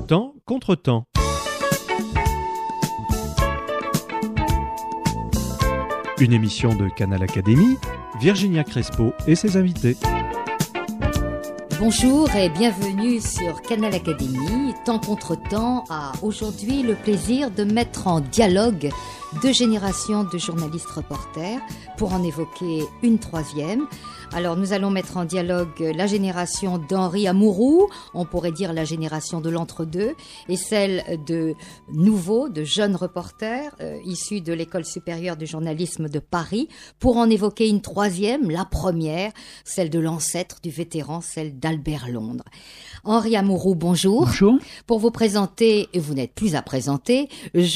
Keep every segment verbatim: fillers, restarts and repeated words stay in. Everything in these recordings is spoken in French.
Temps contre temps. Une émission de Canal Académie, Virginia Crespo et ses invités. Bonjour et bienvenue sur Canal Académie. Temps contre temps a aujourd'hui le plaisir de mettre en dialogue deux générations de journalistes reporters pour en évoquer une troisième. Alors nous allons mettre en dialogue la génération d'Henri Amouroux, on pourrait dire la génération de l'entre-deux, et celle de nouveaux, de jeunes reporters euh, issus de l'École supérieure du journalisme de Paris, pour en évoquer une troisième, la première, celle de l'ancêtre du vétéran, celle d'Albert Londres. Henri Amouroux, bonjour. Bonjour. Pour vous présenter, et vous n'êtes plus à présenter,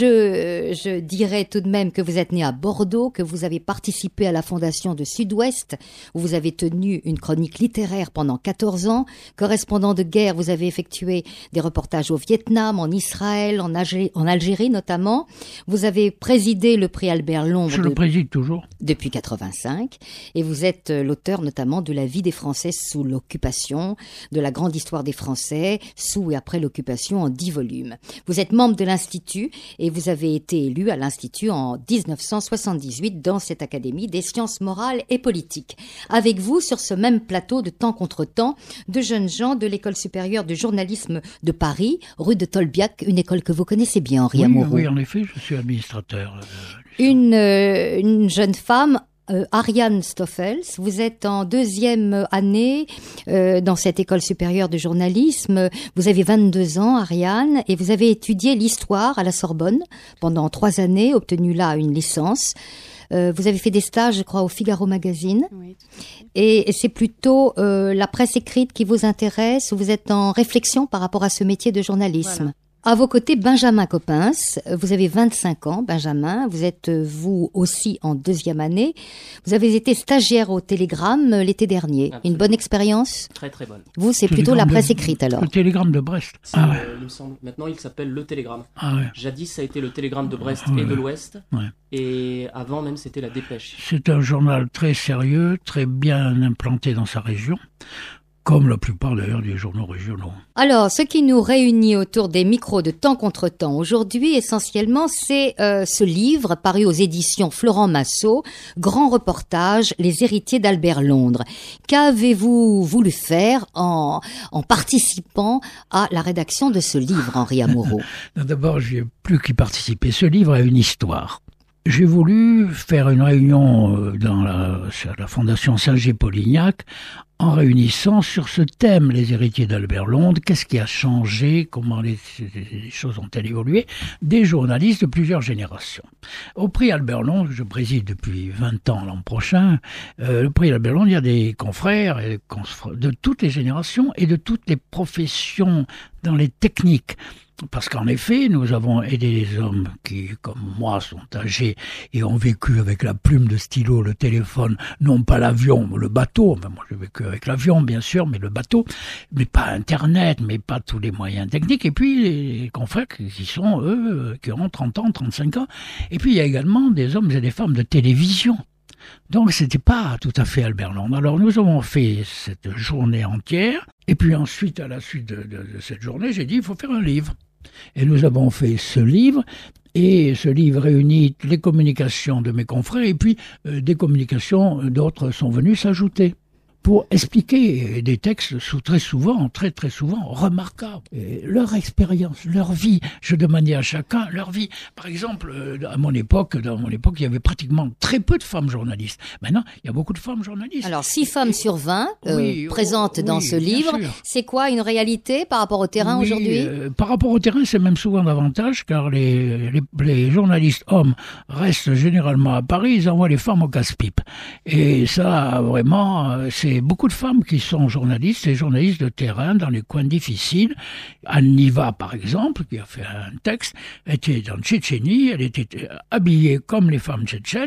je, je dirais tout de même que vous êtes né à Bordeaux, que vous avez participé à la fondation de Sud-Ouest, où vous avez tenu une chronique littéraire pendant quatorze ans. Correspondant de guerre, vous avez effectué des reportages au Vietnam, en Israël, en, Algé- en Algérie notamment. Vous avez présidé le prix Albert Londres. Je de... le préside toujours. Depuis quatre-vingt-cinq. Et vous êtes l'auteur notamment de La vie des Français sous l'occupation, de la grande histoire des Français sous et après l'occupation en dix volumes. Vous êtes membre de l'Institut et vous avez été élu à l'Institut en dix-neuf cent soixante-dix-huit dans cette Académie des sciences morales et politiques. Avec vous, sur ce même plateau de Temps contre temps, de jeunes gens de l'École supérieure de journalisme de Paris, rue de Tolbiac, une école que vous connaissez bien, Henri oui, Amouroux. Oui, en effet, je suis administrateur. Euh, une, euh, une jeune femme, Euh, Ariane Stoffels, vous êtes en deuxième année euh, dans cette école supérieure de journalisme. Vous avez vingt-deux ans, Ariane, et vous avez étudié l'histoire à la Sorbonne pendant trois années, obtenu là une licence. Euh, vous avez fait des stages, je crois, au Figaro Magazine. Oui. Et, et c'est plutôt euh, la presse écrite qui vous intéresse, ou vous êtes en réflexion par rapport à ce métier de journalisme. Voilà. À vos côtés, Benjamin Coppens. Vous avez vingt-cinq ans, Benjamin. Vous êtes, vous aussi, en deuxième année. Vous avez été stagiaire au Télégramme l'été dernier. Absolument. Une bonne expérience ? Très, très bonne. Vous, c'est plutôt la presse de... écrite, alors ? Le Télégramme de Brest. Ah ouais. euh, il me semble. Maintenant, il s'appelle Le Télégramme. Ah ouais. Jadis, ça a été Le Télégramme de Brest ah ouais. et de l'Ouest. Ouais. Et avant même, c'était La Dépêche. C'est un journal très sérieux, très bien implanté dans sa région. Comme la plupart d'ailleurs des journaux régionaux. Alors, ce qui nous réunit autour des micros de Temps contre temps aujourd'hui, essentiellement, c'est euh, ce livre paru aux éditions Florent Massot, Grand reportage, les héritiers d'Albert Londres. Qu'avez-vous voulu faire en, en participant à la rédaction de ce livre, Henri Amouroux ? D'abord, je n'ai plus qu'y participer. Ce livre a une histoire. J'ai voulu faire une réunion dans la, la Fondation Saint-Gé-Polignac en réunissant sur ce thème les héritiers d'Albert Londres, qu'est-ce qui a changé, comment les, les choses ont-elles évolué, des journalistes de plusieurs générations. Au prix Albert Londres, je préside depuis vingt ans l'an prochain, euh, le prix Albert Londres, il y a des confrères et confrères de toutes les générations et de toutes les professions dans les techniques. Parce qu'en effet, nous avons aidé des hommes qui, comme moi, sont âgés et ont vécu avec la plume de stylo, le téléphone, non pas l'avion, le bateau. Enfin, moi, j'ai vécu avec l'avion, bien sûr, mais le bateau, mais pas Internet, mais pas tous les moyens techniques. Et puis, les confrères qui sont, eux, qui ont trente ans, trente-cinq ans. Et puis, il y a également des hommes et des femmes de télévision. Donc, c'était pas tout à fait Albert Londres. Alors, nous avons fait cette journée entière. Et puis ensuite, à la suite de, de, de cette journée, j'ai dit, il faut faire un livre. Et nous avons fait ce livre. Et ce livre réunit les communications de mes confrères. Et puis, euh, des communications d'autres sont venues s'ajouter. Pour expliquer des textes sous très souvent, très très souvent remarquables. Et leur expérience, leur vie, je demandais à chacun leur vie. Par exemple, à mon époque, dans mon époque, il y avait pratiquement très peu de femmes journalistes. Maintenant, il y a beaucoup de femmes journalistes. Alors, six femmes sur vingt euh, oui, présentes oui, dans ce livre. C'est quoi une réalité par rapport au terrain oui, aujourd'hui ? euh, Par rapport au terrain, c'est même souvent davantage, car les, les, les journalistes hommes restent généralement à Paris, ils envoient les femmes au casse-pipe. Et ça, vraiment, c'est beaucoup de femmes qui sont journalistes, et journalistes de terrain dans les coins difficiles. Anne Niva, par exemple, qui a fait un texte, était en Tchétchénie, elle était habillée comme les femmes tchétchènes,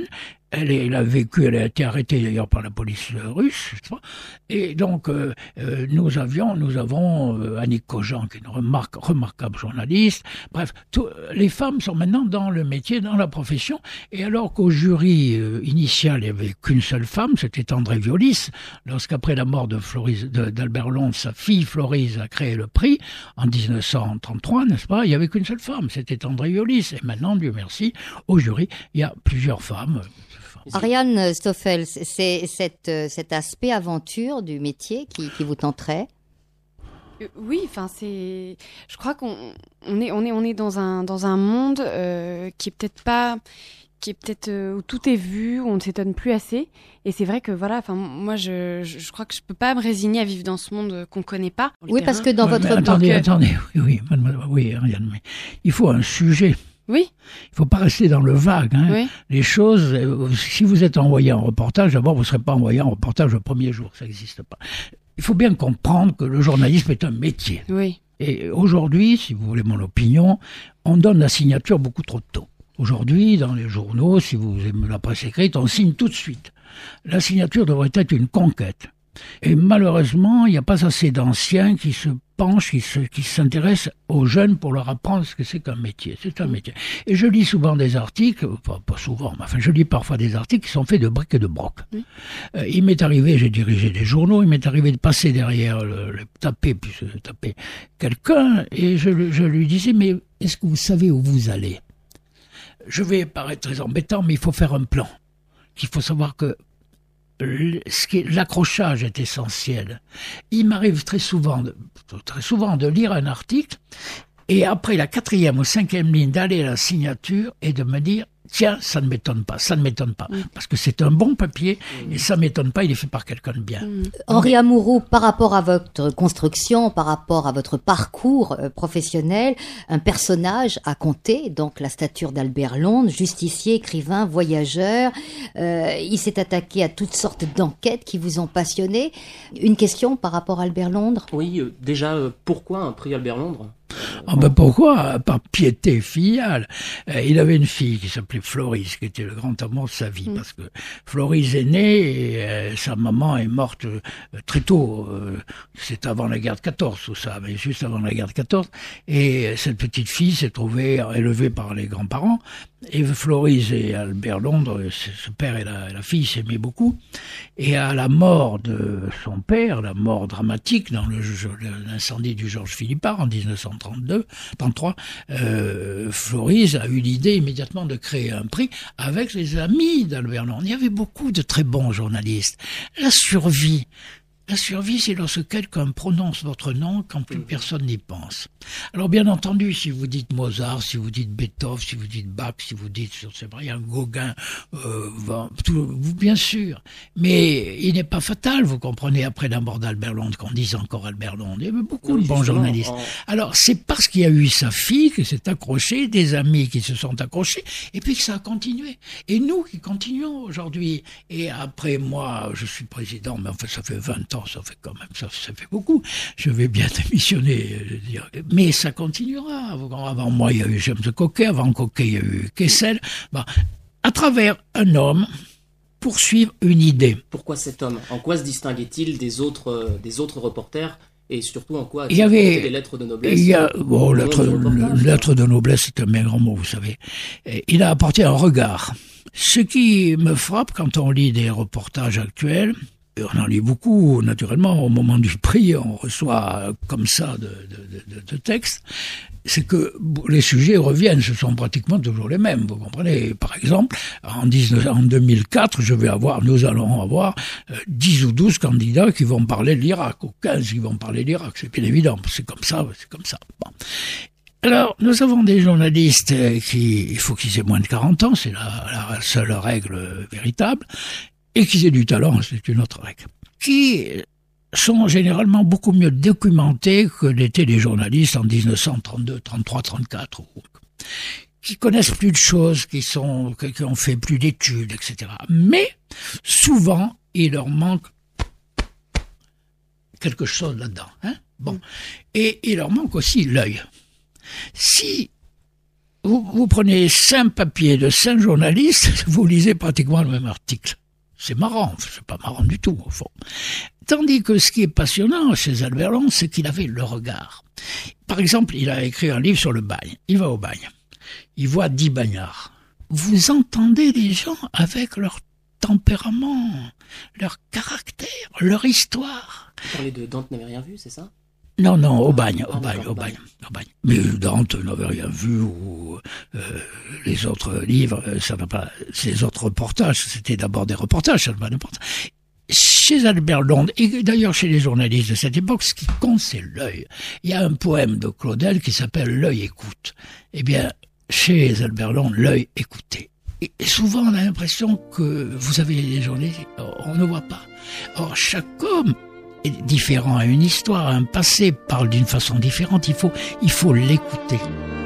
Elle, elle a vécu, elle a été arrêtée d'ailleurs par la police russe. Et donc, euh, euh, nous avions, nous avons euh, Annick Cogent, qui est une remarque, remarquable journaliste. Bref, tout, les femmes sont maintenant dans le métier, dans la profession. Et alors qu'au jury euh, initial, il n'y avait qu'une seule femme, c'était André Violis. Lorsqu'après la mort de Floris, de, d'Albert Londres, sa fille Florise a créé le prix, en dix-neuf cent trente-trois, n'est-ce pas, il n'y avait qu'une seule femme, c'était André Violis. Et maintenant, Dieu merci, au jury, il y a plusieurs femmes. Ariane Stoffels, c'est cet, cet aspect aventure du métier qui, qui vous tenterait? Euh, oui, enfin c'est. Je crois qu'on on est on est on est dans un dans un monde euh, qui est peut-être pas qui est peut-être euh, où tout est vu, où on ne s'étonne plus assez. Et c'est vrai que voilà, enfin moi je, je je crois que je peux pas me résigner à vivre dans ce monde qu'on connaît pas. Oui, parce que dans ouais, votre attendez, que... attendez, oui, oui, mademoiselle, oui, Ariane, mais il faut un sujet. Oui. Il ne faut pas rester dans le vague. Hein. Oui. Les choses, euh, si vous êtes envoyé en reportage, d'abord, vous ne serez pas envoyé en reportage le premier jour, ça n'existe pas. Il faut bien comprendre que le journalisme est un métier. Oui. Et aujourd'hui, si vous voulez mon opinion, on donne la signature beaucoup trop tôt. Aujourd'hui, dans les journaux, si vous aimez la presse écrite, on signe tout de suite. La signature devrait être une conquête. Et malheureusement, il n'y a pas assez d'anciens qui se penchent, qui, se, qui s'intéressent aux jeunes pour leur apprendre ce que c'est qu'un métier. C'est un métier. Et je lis souvent des articles, pas, pas souvent, mais enfin je lis parfois des articles qui sont faits de briques et de broc. Mmh. Euh, il m'est arrivé, j'ai dirigé des journaux, il m'est arrivé de passer derrière le, le taper, puis taper quelqu'un, et je, je lui disais, mais est-ce que vous savez où vous allez? Je vais paraître très embêtant, mais il faut faire un plan. Il faut savoir que ce qui est, l'accrochage est essentiel. Il m'arrive très souvent, de, très souvent de lire un article et après la quatrième ou cinquième ligne d'aller à la signature et de me dire tiens, ça ne m'étonne pas, ça ne m'étonne pas, mmh. parce que c'est un bon papier mmh. et ça ne m'étonne pas, il est fait par quelqu'un de bien. Mmh. Henri Amouroux, par rapport à votre construction, par rapport à votre parcours euh, professionnel, un personnage à compter, donc la stature d'Albert Londres, justicier, écrivain, voyageur, euh, il s'est attaqué à toutes sortes d'enquêtes qui vous ont passionné. Une question par rapport à Albert Londres? Oui, euh, déjà, euh, pourquoi un prix Albert Londres? Ah ben pourquoi? Par piété filiale. Euh, il avait une fille qui s'appelait Florise, qui était le grand amour de sa vie, mmh. parce que Florise est née et euh, sa maman est morte euh, très tôt. Euh, c'est avant la guerre de quatorze, tout ça, mais juste avant la guerre de quatorze. Et euh, cette petite fille s'est trouvée élevée par les grands-parents. Et Florise et Albert Londres, ce père et la, la fille s'aimaient beaucoup. Et à la mort de son père, la mort dramatique dans le, l'incendie du Georges Philippard en dix-neuf cent trente-deux, trente-trois, euh, Florise a eu l'idée immédiatement de créer un prix avec les amis d'Albert Londres. Il y avait beaucoup de très bons journalistes. La survie, la survie, c'est lorsque quelqu'un prononce votre nom quand plus personne n'y pense. Alors bien entendu, si vous dites Mozart, si vous dites Beethoven, si vous dites Bach, si vous dites, c'est vrai, Gauguin, euh, tout, bien sûr. Mais il n'est pas fatal, vous comprenez, après la mort d'Albert Londres, qu'on dise encore Albert Londres. Il y avait beaucoup oui, de bons journalistes. En... Alors c'est parce qu'il y a eu sa fille qui s'est accrochée, des amis qui se sont accrochés, et puis que ça a continué. Et nous qui continuons aujourd'hui. Et après moi, je suis président, mais en fait ça fait vingt ans, ça fait quand même, ça, ça fait beaucoup. Je vais bien démissionner, je veux dire. Mais ça continuera. Avant moi, il y a eu James Coquet, avant Coquet, il y a eu Kessel. Bon, à travers un homme, poursuivre une idée. Pourquoi cet homme? En quoi se distinguait-il des autres, euh, des autres reporters? Et surtout, en quoi il y avait les lettres de noblesse? Il y a, bon, lettres lettre de noblesse, c'est un bien grand mot, vous savez. Et il a apporté un regard. Ce qui me frappe quand on lit des reportages actuels, on en lit beaucoup, naturellement, au moment du prix, on reçoit comme ça de, de, de, de textes, c'est que les sujets reviennent, ce sont pratiquement toujours les mêmes, vous comprenez. Par exemple, en, dix-neuf, en deux mille quatre, je vais avoir, nous allons avoir euh, dix ou douze candidats qui vont parler de l'Irak, ou quinze qui vont parler de l'Irak, c'est bien évident, c'est comme ça, c'est comme ça. Bon. Alors, nous avons des journalistes qui, il faut qu'ils aient moins de quarante ans, c'est la, la seule règle véritable, et qu'ils aient du talent, c'est une autre règle, qui sont généralement beaucoup mieux documentés que l'étaient les journalistes en dix-neuf cent trente-deux, trente-trois, trente-quatre, qui connaissent plus de choses, qui sont, qui ont fait plus d'études, et cetera. Mais, souvent, il leur manque quelque chose là-dedans, hein. Bon. Et il leur manque aussi l'œil. Si vous, vous prenez cinq papiers de cinq journalistes, vous lisez pratiquement le même article. C'est marrant, c'est pas marrant du tout, au fond. Tandis que ce qui est passionnant chez Albert Londres, c'est qu'il avait le regard. Par exemple, il a écrit un livre sur le bagne. Il va au bagne. Il voit dix bagnards. Vous entendez les gens avec leur tempérament, leur caractère, leur histoire. Vous parlez de Dante n'avait rien vu, c'est ça? Non, non, au bagne, ah, au bagne, au au bagne, au bagne. Mais Dante n'avait rien vu, ou euh, les autres livres, ça n'a pas, ces autres reportages, c'était d'abord des reportages, ça n'a pas d'importance. Chez Albert Londres, et d'ailleurs chez les journalistes de cette époque, ce qui compte, c'est l'œil. Il y a un poème de Claudel qui s'appelle « L'œil écoute ». Eh bien, chez Albert Londres, l'œil écoutait. Et souvent, on a l'impression que vous avez des journalistes, on ne voit pas. Or, chaque homme est différent, a une histoire, un passé, parle d'une façon différente, il faut, il faut l'écouter.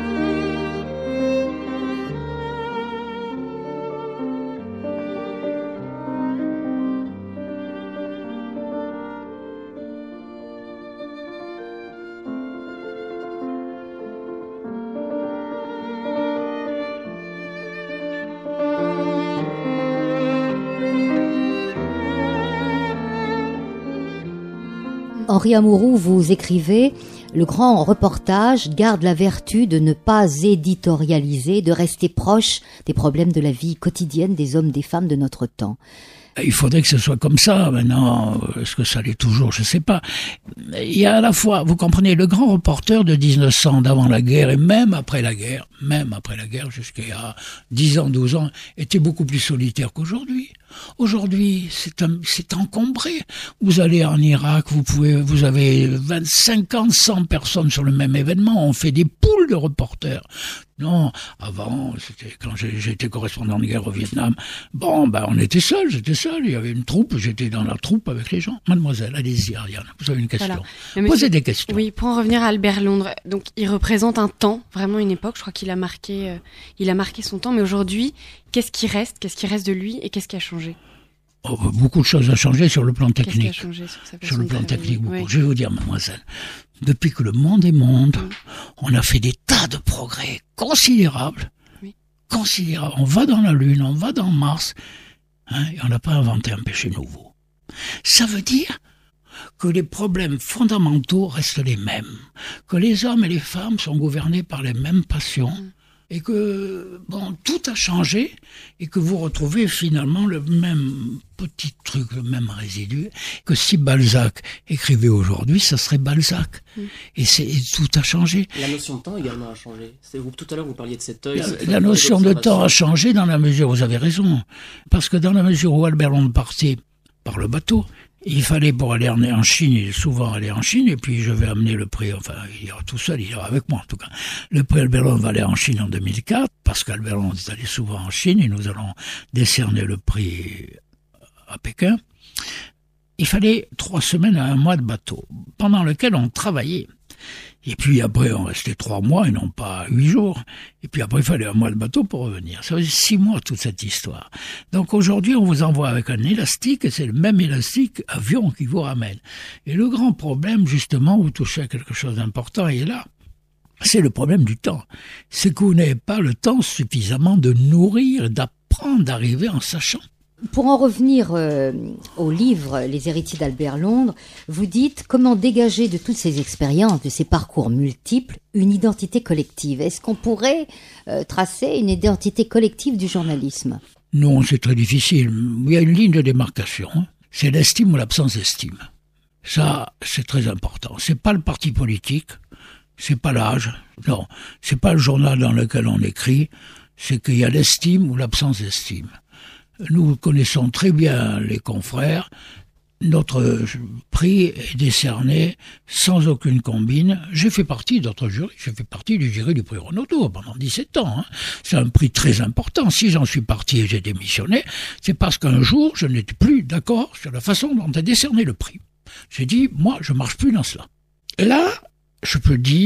Henri Amouroux, vous écrivez « Le grand reportage garde la vertu de ne pas éditorialiser, de rester proche des problèmes de la vie quotidienne des hommes, des femmes de notre temps. » Il faudrait que ce soit comme ça. Maintenant, est-ce que ça l'est toujours? Je ne sais pas. Il y a à la fois, vous comprenez, le grand reporter de dix-neuf cents, d'avant la guerre, et même après la guerre, même après la guerre, jusqu'à dix ans, douze ans, était beaucoup plus solitaire qu'aujourd'hui. Aujourd'hui, c'est un, c'est encombré. Vous allez en Irak, vous pouvez, vous avez vingt, cinquante, cent personnes sur le même événement. On fait des poules de reporters. Non, avant, c'était quand j'étais correspondant de guerre au Vietnam. Bon, ben, on était seuls, j'étais seul. Il y avait une troupe, j'étais dans la troupe avec les gens. Mademoiselle, allez-y, Ariane, vous avez une question. Voilà. Posez monsieur, des questions. Oui, pour en revenir à Albert Londres, donc il représente un temps, vraiment une époque. Je crois qu'il a marqué, euh, il a marqué son temps. Mais aujourd'hui, qu'est-ce qui reste, qu'est-ce qui reste de lui et qu'est-ce qui a changé? Oh, beaucoup de choses ont changé sur le plan technique. Qu'est-ce qui a changé sur sa Sur le plan technique, beaucoup. Oui. Je vais vous dire, mademoiselle, depuis que le monde est monde, oui. on a fait des tas de progrès considérables. Oui. Considérables. On va dans la Lune, on va dans Mars, hein, et on n'a pas inventé un péché nouveau. Ça veut dire que les problèmes fondamentaux restent les mêmes, que les hommes et les femmes sont gouvernés par les mêmes passions, mm. et que bon, tout a changé, et que vous retrouvez finalement le même petit truc, le même résidu, que si Balzac écrivait aujourd'hui, ça serait Balzac. Mm. Et, c'est, et tout a changé. La notion de temps également a changé. C'est, vous, tout à l'heure, vous parliez de cet œil. La, la notion de temps a changé dans la mesure, vous avez raison, parce que dans la mesure où Albert Londres partait par le bateau, il fallait pour aller en Chine, il est souvent allé en Chine, et puis je vais amener le prix, enfin, il ira tout seul, il ira avec moi en tout cas. Le prix Albert Londres va aller en Chine en deux mille quatre, parce qu'Albert Londres est allé souvent en Chine, et nous allons décerner le prix à Pékin. Il fallait trois semaines à un mois de bateau, pendant lequel on travaillait. Et puis après, on restait trois mois et non pas huit jours. Et puis après, il fallait un mois de bateau pour revenir. Ça faisait six mois, toute cette histoire. Donc aujourd'hui, on vous envoie avec un élastique, et c'est le même élastique avion qui vous ramène. Et le grand problème, justement, vous touchez à quelque chose d'important, et là, c'est le problème du temps. C'est que vous n'avez pas le temps suffisamment de nourrir, d'apprendre, d'arriver en sachant. Pour en revenir euh, au livre « Les héritiers d'Albert Londres », vous dites comment dégager de toutes ces expériences, de ces parcours multiples, une identité collective. Est-ce qu'on pourrait euh, tracer une identité collective du journalisme? Non, c'est très difficile. Il y a une ligne de démarcation. C'est l'estime ou l'absence d'estime. Ça, c'est très important. C'est pas le parti politique, c'est pas l'âge, non, c'est pas le journal dans lequel on écrit, c'est qu'il y a l'estime ou l'absence d'estime. Nous connaissons très bien les confrères. Notre prix est décerné sans aucune combine. J'ai fait partie d'autres jurys. J'ai fait partie du jury du prix Renaudot pendant dix-sept ans. Hein. C'est un prix très important. Si j'en suis parti et j'ai démissionné, c'est parce qu'un jour, je n'étais plus d'accord sur la façon dont est décerné le prix. J'ai dit, moi, je marche plus dans cela. Et là, je peux dire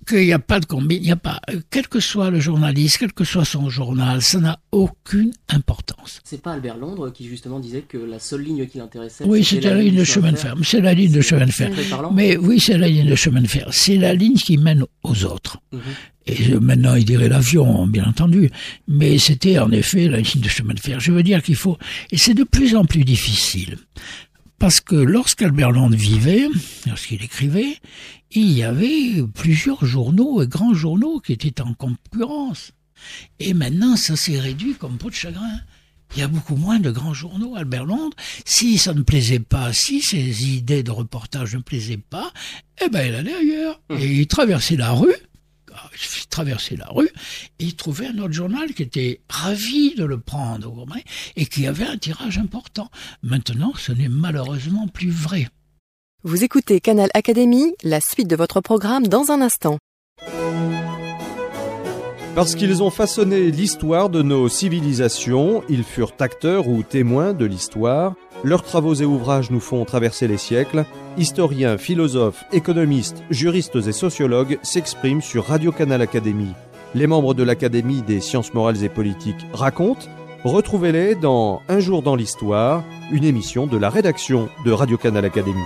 qu'il n'y a pas de combine, il n'y a pas, quel que soit le journaliste, quel que soit son journal, ça n'a aucune importance. C'est pas Albert Londres qui justement disait que la seule ligne qui l'intéressait. Oui, c'était la, la ligne de chemin de fer. C'est la ligne de chemin de fer. Mais oui, c'est la ligne de chemin de fer. C'est la ligne qui mène aux autres. Mmh. Et maintenant, il dirait l'avion, bien entendu. Mais c'était en effet la ligne de chemin de fer. Je veux dire qu'il faut, et c'est de plus en plus difficile. Parce que lorsqu'Albert Londres vivait, lorsqu'il écrivait, il y avait plusieurs journaux et grands journaux qui étaient en concurrence. Et maintenant, ça s'est réduit comme peau de chagrin. Il y a beaucoup moins de grands journaux. Albert Londres, si ça ne plaisait pas, si ses idées de reportage ne plaisaient pas, eh ben, il allait ailleurs. Et il traversait la rue. Il traversait la rue et il trouvait un autre journal qui était ravi de le prendre et qui avait un tirage important. Maintenant, ce n'est malheureusement plus vrai. Vous écoutez Canal Académie, la suite de votre programme dans un instant. Parce qu'ils ont façonné l'histoire de nos civilisations, ils furent acteurs ou témoins de l'histoire. Leurs travaux et ouvrages nous font traverser les siècles. Historiens, philosophes, économistes, juristes et sociologues s'expriment sur Radio Canal Académie. Les membres de l'Académie des sciences morales et politiques racontent. Retrouvez-les dans Un jour dans l'histoire, une émission de la rédaction de Radio Canal Académie.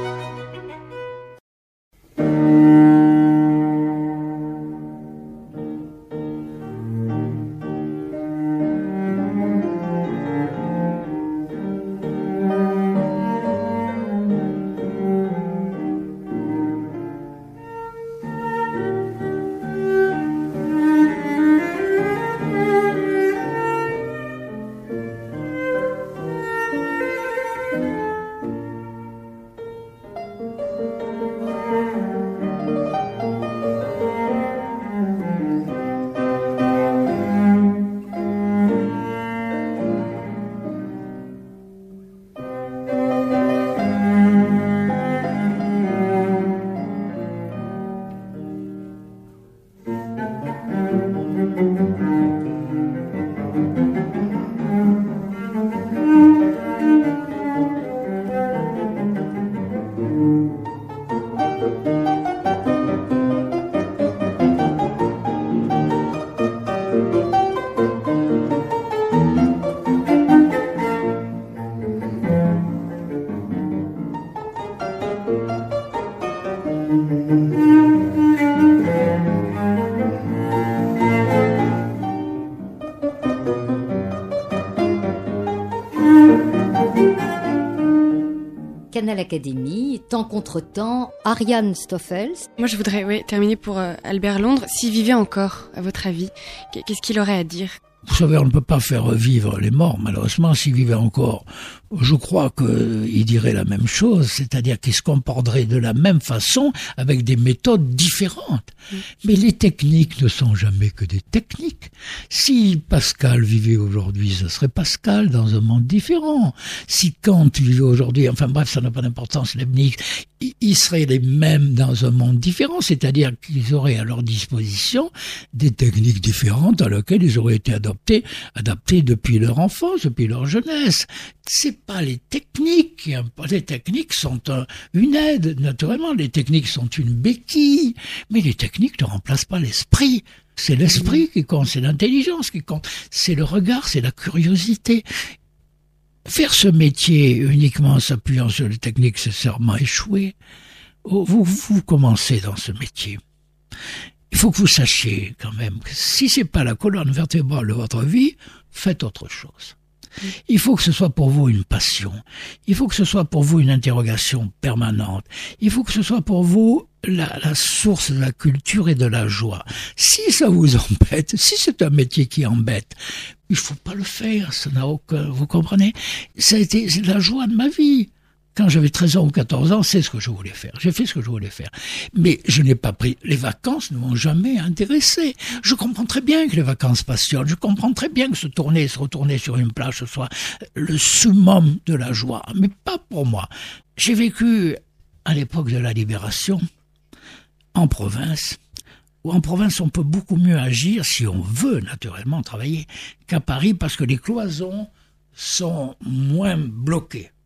Canal Académie, temps contre temps, Ariane Stoffels. Moi, je voudrais oui, terminer pour euh, Albert Londres. S'il vivait encore, à votre avis, qu'est-ce qu'il aurait à dire ? Vous savez, on ne peut pas faire revivre les morts, malheureusement, s'ils vivaient encore. Je crois qu'il dirait la même chose, c'est-à-dire qu'il se comporterait de la même façon, avec des méthodes différentes. Mmh. Mais les techniques ne sont jamais que des techniques. Si Pascal vivait aujourd'hui, ce serait Pascal dans un monde différent. Si Kant vivait aujourd'hui, enfin bref, ça n'a pas d'importance, Leibniz, ils seraient les mêmes dans un monde différent, c'est-à-dire qu'ils auraient à leur disposition des techniques différentes à laquelle ils auraient été adaptés, adaptés depuis leur enfance, depuis leur jeunesse. C'est pas les techniques qui importent. Les techniques sont un, une aide, naturellement. Les techniques sont une béquille. Mais les techniques ne remplacent pas l'esprit. C'est l'esprit qui compte, c'est l'intelligence qui compte. C'est le regard, c'est la curiosité. Faire ce métier uniquement en s'appuyant sur les techniques, c'est sûrement échouer. Vous, vous commencez dans ce métier. Il faut que vous sachiez quand même que si c'est pas la colonne vertébrale de votre vie, faites autre chose. Il faut que ce soit pour vous une passion. Il faut que ce soit pour vous une interrogation permanente. Il faut que ce soit pour vous la, la source de la culture et de la joie. Si ça vous embête, si c'est un métier qui embête, il faut pas le faire. Ça n'a aucun, vous comprenez? Ça a été c'est la joie de ma vie. Quand j'avais treize ans ou quatorze ans, c'est ce que je voulais faire. J'ai fait ce que je voulais faire. Mais je n'ai pas pris... Les vacances ne m'ont jamais intéressé. Je comprends très bien que les vacances passionnent. Je comprends très bien que se tourner, se retourner sur une plage, ce soit le summum de la joie. Mais pas pour moi. J'ai vécu à l'époque de la Libération, en province, où en province on peut beaucoup mieux agir, si on veut naturellement travailler, qu'à Paris, parce que les cloisons sont moins bloquées.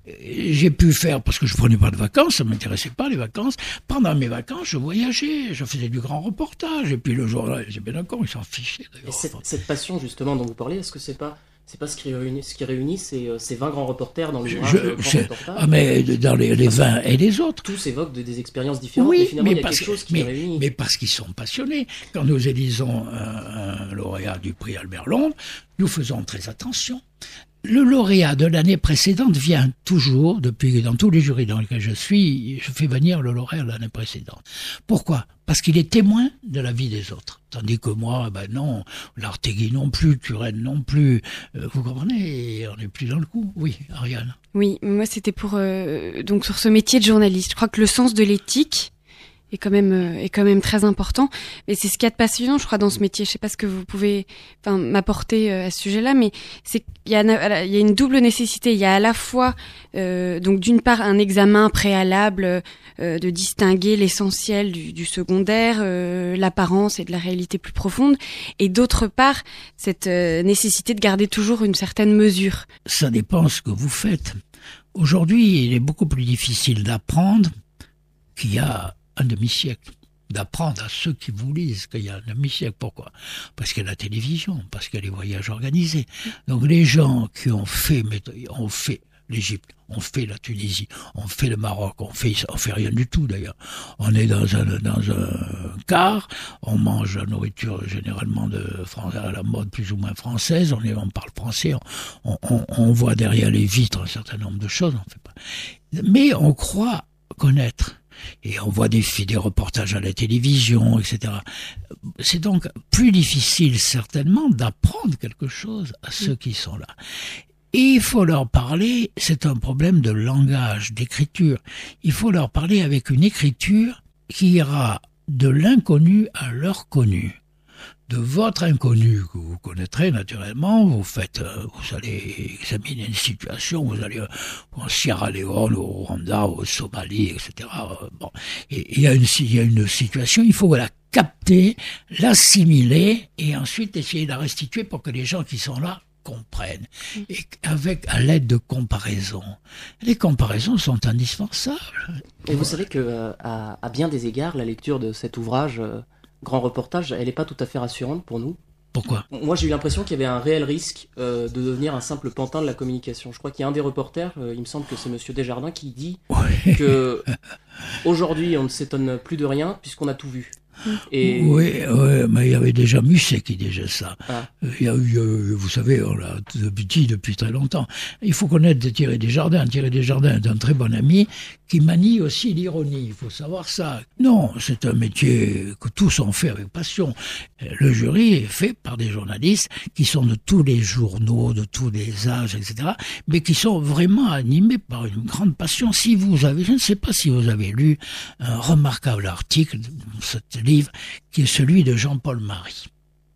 j'ai pu faire, parce que je prenais pas de vacances, ça m'intéressait pas les vacances. Pendant mes vacances, je voyageais, je faisais du grand reportage, et puis le jour-là, j'ai bien d'accord, ils s'en fichaient d'ailleurs. Et cette, cette passion justement dont vous parlez, est-ce que c'est pas c'est pas ce qui réunit, ce qui réunit, c'est euh, ces vingt grands reporters dans l'ouvrage Je- Grand je- Reportage. Ah, mais dans les, les vingt et les autres. Tous évoquent de- des expériences différentes, Oui, mais finalement il y a parce quelque que- chose qui mais, les réunit. mais parce qu'ils sont passionnés. Quand nous élisons un, un lauréat du prix Albert Londres, nous faisons très attention. Le lauréat de l'année précédente vient toujours, depuis dans tous les jurys dans lesquels je suis, je fais venir le lauréat de l'année précédente. Pourquoi ? Parce qu'il est témoin de la vie des autres. Tandis que moi, ben non, l'Artegui non plus, Turenne non plus. Euh, vous comprenez ? On n'est plus dans le coup. Oui, Ariane. Oui, moi c'était pour euh, donc sur ce métier de journaliste. Je crois que le sens de l'éthique est quand même euh, est quand même très important. Mais c'est ce qu'il y a de passionnant, je crois, dans ce métier. Je sais pas ce que vous pouvez, enfin, m'apporter euh, à ce sujet-là, mais c'est il y a un- il y a une double nécessité. Il y a à la fois euh, donc d'une part un examen préalable euh, de distinguer l'essentiel du, du secondaire, euh, l'apparence et de la réalité plus profonde, et d'autre part cette euh, nécessité de garder toujours une certaine mesure. Ça dépend ce que vous faites. Aujourd'hui, il est beaucoup plus difficile d'apprendre qu'il y a un demi-siècle. D'apprendre à ceux qui vous lisent qu'il y a un demi-siècle. Pourquoi ? Parce qu'il y a la télévision, parce qu'il y a les voyages organisés. Donc les gens qui ont fait, ont fait l'Égypte, on fait la Tunisie, on fait le Maroc, on fait, on fait rien du tout d'ailleurs. On est dans un, dans un car, on mange la nourriture généralement de France, à la mode plus ou moins française, on, est, on parle français, on, on, on voit derrière les vitres un certain nombre de choses, on fait pas. Mais on croit connaître. Et on voit des, des reportages à la télévision, et cetera. C'est donc plus difficile certainement d'apprendre quelque chose à ceux qui sont là. Et il faut leur parler, c'est un problème de langage, d'écriture. Il faut leur parler avec une écriture qui ira de l'inconnu à leur connu. De votre inconnu que vous connaîtrez naturellement, vous faites, euh, vous allez examiner une situation, vous allez euh, en Sierra Leone, au Rwanda, au Somalie, et cetera. Euh, bon, et il y a une, il y a une situation, il faut la capter, l'assimiler et ensuite essayer de la restituer pour que les gens qui sont là comprennent. Et avec, à l'aide de comparaisons. Les comparaisons sont indispensables. Et vous savez que euh, à, à bien des égards, la lecture de cet ouvrage euh, Grand Reportage, elle n'est pas tout à fait rassurante pour nous. Pourquoi ? Moi, j'ai eu l'impression qu'il y avait un réel risque euh, de devenir un simple pantin de la communication. Je crois qu'il y a un des reporters, euh, il me semble que c'est Monsieur Desjardins, qui dit Ouais. que aujourd'hui, on ne s'étonne plus de rien puisqu'on a tout vu. Et... Oui, oui, mais il y avait déjà Musset qui disait ça. Ah. Il y a eu, euh, vous savez, on l'a dit depuis très longtemps. Il faut connaître Thierry Desjardins. Thierry Desjardins est un très bon ami qui manie aussi l'ironie. Il faut savoir ça. Non, c'est un métier que tous ont fait avec passion. Le jury est fait par des journalistes qui sont de tous les journaux, de tous les âges, et cetera, mais qui sont vraiment animés par une grande passion. Si vous avez, je ne sais pas si vous avez lu un remarquable article de ce livre qui est celui de Jean-Paul Marie.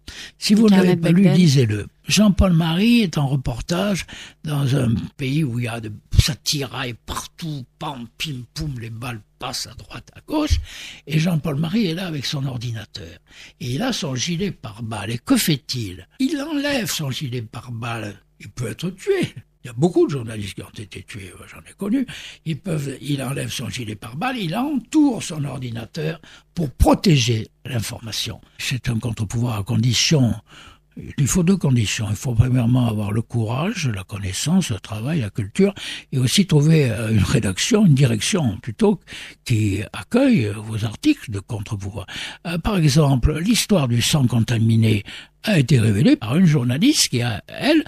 Si vous ne l'avez pas lu, lisez-le. Jean-Paul Marie est en reportage dans un pays où il y a de, ça tiraille partout, pam, pim, poum, les balles passent à droite, à gauche, et Jean-Paul Marie est là avec son ordinateur. Et il a son gilet pare-balles. Et que fait-il ? Il enlève son gilet pare-balles. Il peut être tué. Il y a beaucoup de journalistes qui ont été tués, j'en ai connu. Ils peuvent, il enlève son gilet pare-balles, il entoure son ordinateur pour protéger l'information. C'est un contre-pouvoir à condition. Il faut deux conditions. Il faut premièrement avoir le courage, la connaissance, le travail, la culture, et aussi trouver une rédaction, une direction plutôt, qui accueille vos articles de contre-pouvoir. Euh, par exemple, l'histoire du sang contaminé a été révélée par une journaliste qui a, elle,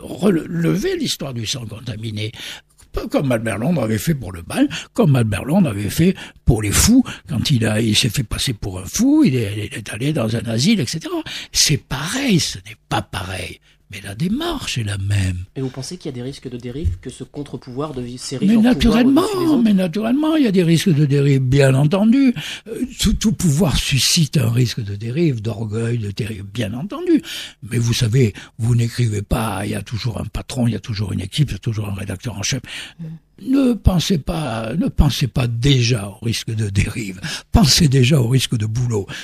relevé l'histoire du sang contaminé. Comme Albert Londres avait fait pour le bal, comme Albert Londres avait fait pour les fous, quand il a, il s'est fait passer pour un fou, il est, il est allé dans un asile, et cetera. C'est pareil, ce n'est pas pareil. Mais la démarche est la même. Et vous pensez qu'il y a des risques de dérive, que ce contre-pouvoir de s'érige mais en naturellement, pouvoir au-dessus des autres ? mais naturellement, il y a des risques de dérive, bien entendu. Euh, tout, tout pouvoir suscite un risque de dérive, d'orgueil, de dérive, bien entendu. Mais vous savez, vous n'écrivez pas, il y a toujours un patron, il y a toujours une équipe, il y a toujours un rédacteur en chef. Mm. Ne pensez pas, ne pensez pas déjà au risque de dérive. Pensez déjà au risque de boulot.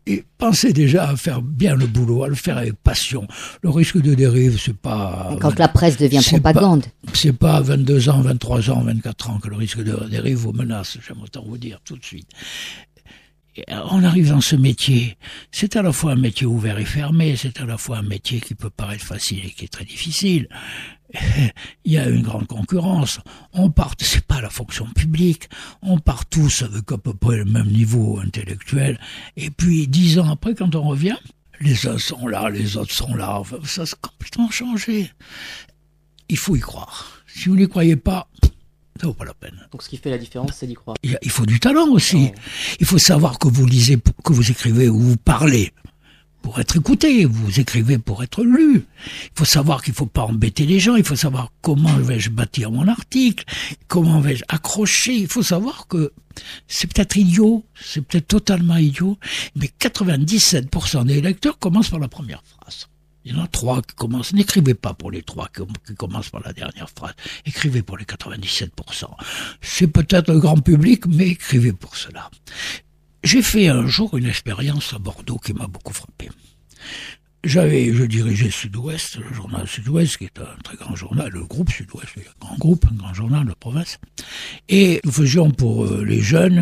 Et pensez déjà à faire bien le boulot, à le faire avec passion. Le risque de dérive, c'est pas... Et quand la presse devient c'est propagande. Pas, c'est pas à vingt-deux ans, vingt-trois ans, vingt-quatre ans que le risque de dérive vous menace, j'aime autant vous dire tout de suite. Et on arrive dans ce métier, c'est à la fois un métier ouvert et fermé, c'est à la fois un métier qui peut paraître facile et qui est très difficile. Il y a une grande concurrence. On part, c'est pas la fonction publique. On part tous avec à peu près le même niveau intellectuel. Et puis, dix ans après, quand on revient, les uns sont là, les autres sont là. Enfin, ça s'est complètement changé. Il faut y croire. Si vous n'y croyez pas, ça vaut pas la peine. Donc, ce qui fait la différence, c'est d'y croire. Il faut du talent aussi. Oh. Il faut savoir que vous lisez, que vous écrivez ou vous parlez pour être écouté, vous écrivez pour être lu. Il faut savoir qu'il ne faut pas embêter les gens, il faut savoir comment vais-je bâtir mon article, comment vais-je accrocher. Il faut savoir que c'est peut-être idiot, c'est peut-être totalement idiot, mais quatre-vingt-dix-sept pour cent des lecteurs commencent par la première phrase. Il y en a trois qui commencent. N'écrivez pas pour les trois qui, qui commencent par la dernière phrase. Écrivez pour les quatre-vingt-dix-sept pour cent. C'est peut-être le grand public, mais écrivez pour cela. J'ai fait un jour une expérience à Bordeaux qui m'a beaucoup frappé. J'avais, je dirigeais Sud-Ouest, le journal Sud-Ouest, qui est un très grand journal, le groupe Sud-Ouest, un grand groupe, un grand journal de province. Et nous faisions pour euh, les jeunes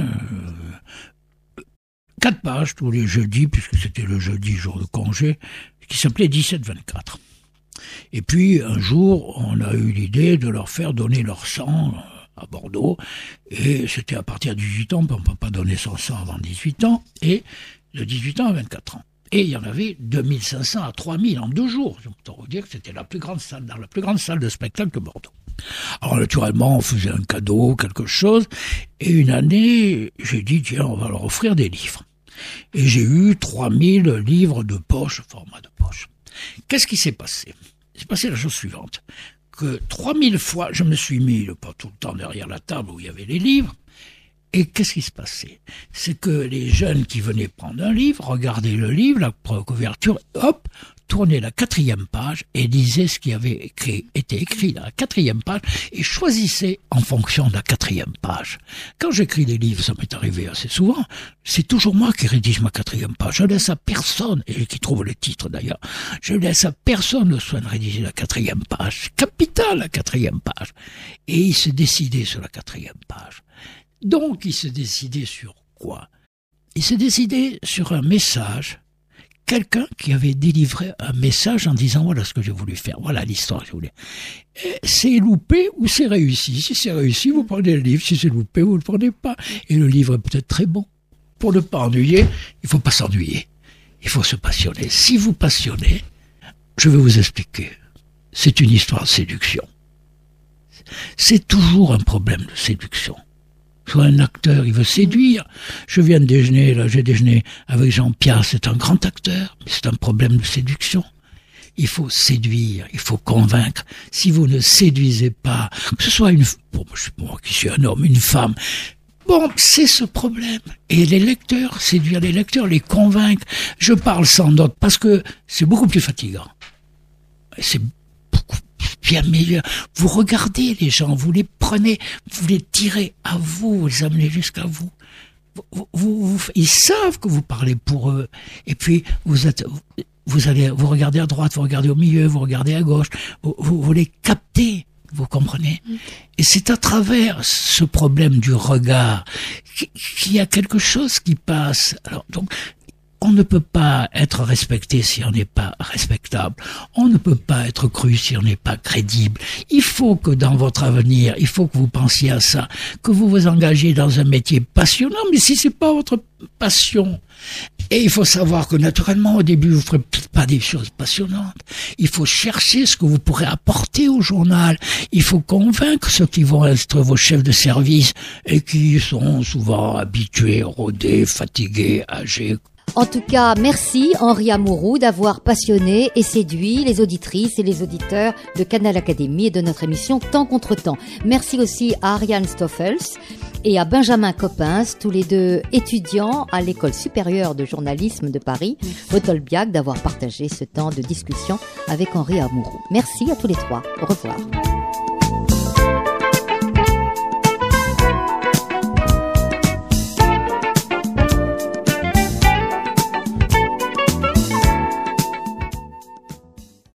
euh, quatre pages tous les jeudis, puisque c'était le jeudi, jour de congé, qui s'appelait dix-sept vingt-quatre. Et puis, un jour, on a eu l'idée de leur faire donner leur sang à Bordeaux, et c'était à partir de dix-huit ans, on ne peut pas donner son sang avant dix-huit ans, et de dix-huit ans à vingt-quatre ans. Et il y en avait deux mille cinq cents à trois mille en deux jours. Je peux vous dire que c'était la plus grande salle, dans la plus grande salle de spectacle de Bordeaux. Alors naturellement, on faisait un cadeau, quelque chose, et une année, j'ai dit, tiens, on va leur offrir des livres. Et j'ai eu trois mille livres de poche, format de poche. Qu'est-ce qui s'est passé ? Il s'est passé la chose suivante. Que trois mille fois, je me suis mis, pas tout le temps derrière la table où il y avait les livres, et qu'est-ce qui se passait ? C'est que les jeunes qui venaient prendre un livre, regardaient le livre, la couverture, hop, tournaient la quatrième page et lisaient ce qui avait écrit, été écrit dans la quatrième page et choisissaient en fonction de la quatrième page. Quand j'écris des livres, ça m'est arrivé assez souvent, c'est toujours moi qui rédige ma quatrième page. Je laisse à personne, et qui trouve les titres d'ailleurs, je laisse à personne le soin de rédiger la quatrième page. Capital, la quatrième page. Et il se décidait sur la quatrième page. Donc, il se décidait sur quoi ? Il se décidait sur un message, quelqu'un qui avait délivré un message en disant « Voilà ce que j'ai voulu faire, voilà l'histoire que je voulais. » C'est loupé ou c'est réussi ? Si c'est réussi, vous prenez le livre. Si c'est loupé, vous ne le prenez pas. Et le livre est peut-être très bon. Pour ne pas ennuyer, il ne faut pas s'ennuyer. Il faut se passionner. Si vous passionnez, je vais vous expliquer. C'est une histoire de séduction. C'est toujours un problème de séduction. Soit un acteur, il veut séduire. Je viens de déjeuner, là, j'ai déjeuné avec Jean Piat, c'est un grand acteur, mais c'est un problème de séduction. Il faut séduire, il faut convaincre. Si vous ne séduisez pas, que ce soit une, bon, je sais pas moi qui suis un homme, une femme, bon, c'est ce problème. Et les lecteurs, séduire les lecteurs, les convaincre. Je parle sans doute parce que c'est beaucoup plus fatigant. Et c'est beaucoup bien meilleur. Vous regardez les gens, vous les prenez, vous les tirez à vous, vous les amenez jusqu'à vous. Vous, vous, vous. Ils savent que vous parlez pour eux. Et puis, vous êtes, vous allez, vous regardez à droite, vous regardez au milieu, vous regardez à gauche. Vous, vous, vous les captez, vous comprenez ? Et c'est à travers ce problème du regard qu'il y a quelque chose qui passe. Alors, donc, on ne peut pas être respecté si on n'est pas respectable. On ne peut pas être cru si on n'est pas crédible. Il faut que dans votre avenir, il faut que vous pensiez à ça, que vous vous engagez dans un métier passionnant, mais si c'est pas votre passion. Et il faut savoir que naturellement, au début, vous ferez peut-être pas des choses passionnantes. Il faut chercher ce que vous pourrez apporter au journal. Il faut convaincre ceux qui vont être vos chefs de service et qui sont souvent habitués, rodés, fatigués, âgés. En tout cas, merci Henri Amouroux d'avoir passionné et séduit les auditrices et les auditeurs de Canal Académie et de notre émission Temps contre Temps. Merci aussi à Ariane Stoffels et à Benjamin Coppens, tous les deux étudiants à l'École supérieure de journalisme de Paris, au Tolbiac, d'avoir partagé ce temps de discussion avec Henri Amouroux. Merci à tous les trois. Au revoir.